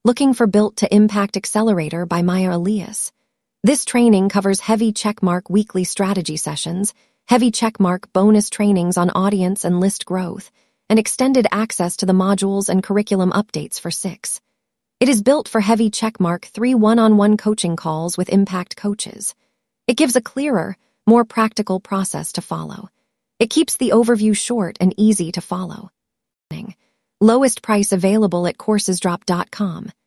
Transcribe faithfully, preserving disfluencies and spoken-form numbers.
Looking for Built to Impact Accelerator by Maya Elias. This training covers heavy checkmark weekly strategy sessions, heavy checkmark bonus trainings on audience and list growth, and extended access to the modules and curriculum updates for six. It is built for heavy checkmark three one-on-one coaching calls with impact coaches. It gives a clearer, more practical process to follow. It keeps the overview short and easy to follow. Lowest price available at coursesdrop dot com.